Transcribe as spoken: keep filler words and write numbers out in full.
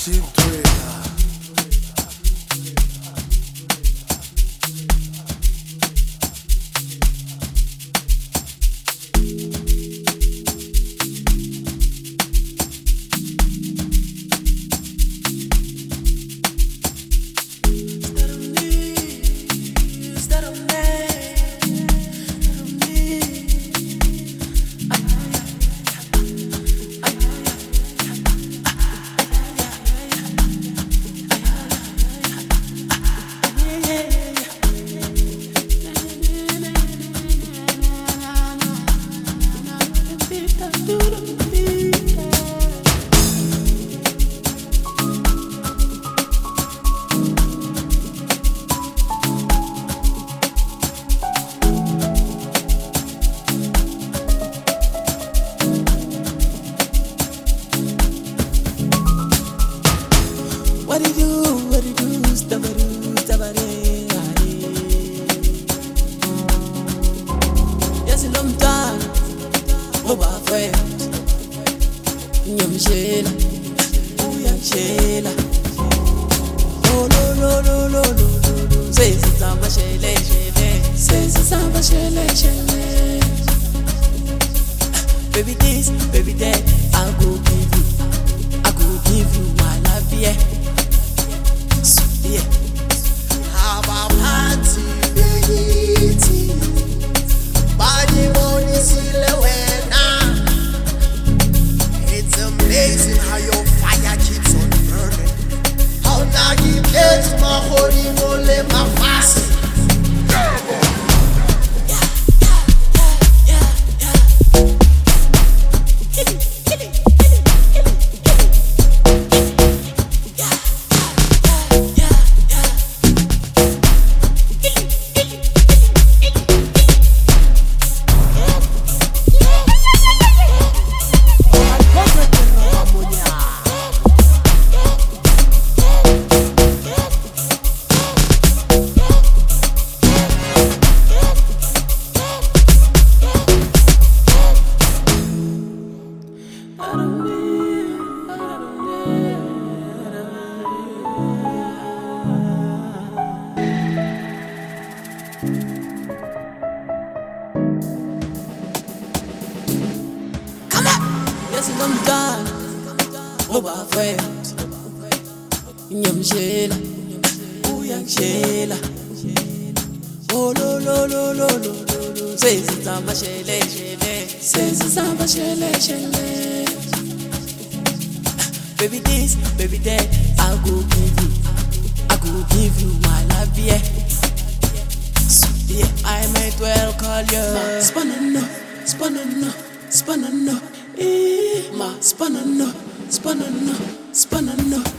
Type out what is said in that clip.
What do you do? What do you do? Stabadoo, stabadee, yes, a long time. Oh, my friend. Yum Sheila. Oh, young Sheila. Oh, no, no, no, no, no, no. Say, Samba Shele, Shele. Say, Samba Shele, Shele. Baby this, baby that. I'll go give you. I'll go give you my life, yeah. Yeah. Haba party beiti body money sile wena. It's amazing how your fire keeps on burning. How now you get my holy mole my fast. Yes, I'm done. Oh, my friend. Yum Sheila. Oh, young Sheila. Oh, lo, lo, lo, lo, lo, lo, lo. Say, Samba Shele, Shele. Say, Samba Shele, Shele. Baby this, baby that. I'll go give you. I'll go give you my life, yeah. So, yeah, I might well call you Spanano, Spanano, Spanano. Eh, ma Spanano, Spanano, Spanano.